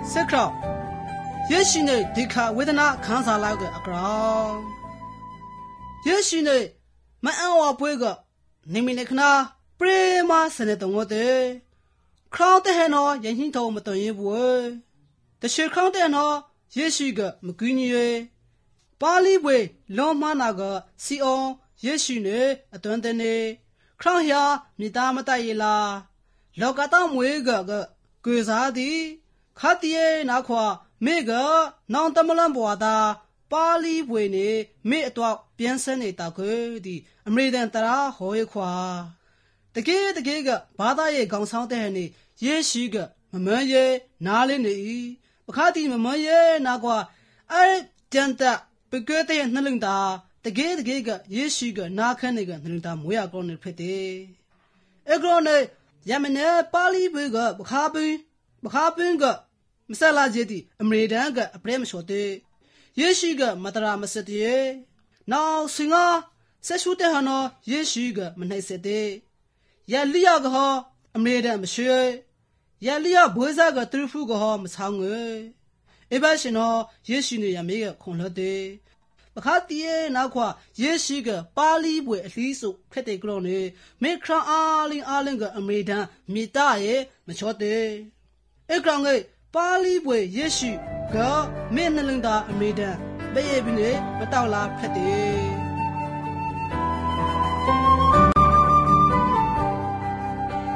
ဆက်ခရောက်ယေရှုနဲ့ဒီခါဝေဒနာခံစားလောက်တဲ့အကောင်ယေရှုနဲ့မအံဝပွဲကနေမီနေခနာပရေမစနေတုံဝတဲ့ခရောင်းတဲ့ဟနော်ယဟင်းတော်မတော်ရင်ပွဲတရှိခရောင်းတဲ့နော်ယေရှုကမကူညီရပါဠိပွဲလောမနာကစီအောင်ယေရှုနဲ့အတွန်းတဲ့နေခရောင်းရမိသားမတရလားလောကတောင်မွေကကွေစားသည်ခတ်တီးနာခွာမေကနောင်တမလန်ဘွာတာပါဠိပွဲနေမေအတော့ပြန်စနေတာကိုဒီအမေရိကန်တရာဟောရခွာတကယ်ကဘာသာရဲ့ခေါင်းဆောင်တဲ့နေယေရှုကမမန်းရဲ့နားလေးနေပခါတီမမန်းရဲ့နာကွာအဲ့တန်တပကတဲ့နှလုံးသားတကယ်ကယေရှုကနာခန့်နေကနှလုံးသားမွေးရကောင်းနေဖြစ်တယ်အကောနေယမနေပါဠိပွဲကပခါပင်းကမဆလာကျေတီအမေရိကန်ကအပရေမလျှော်တဲ့ယေရှုကမတရာမစတဲ့နောက်စင်ငါဆက်ရှုတဲ့ဟနော်ယေရှုကမနှိုက်စတဲ့ရလီယာကဟောအမေရိကန်မရှိရလီယာဘွေးစားကတူဖူကဟောမဆောင်ငယ်အဘရှင်နော်ယေရှုနေရမေကခွန်လတဲ့ပခါတီးနောက်ခွာယေရှုကပါဠိပွဲအလီးစုဖက်တဲ့ကလောနေမေခရာအားလင်းကအမေရိကန်မိသားရဲ့မချောတဲ့အကောင်ကပါဠိပွဲယေရှုကမေနှလင်သားအမေရိကန်ဘယ်ရပြီနေမတောက်လားဖက်တယ်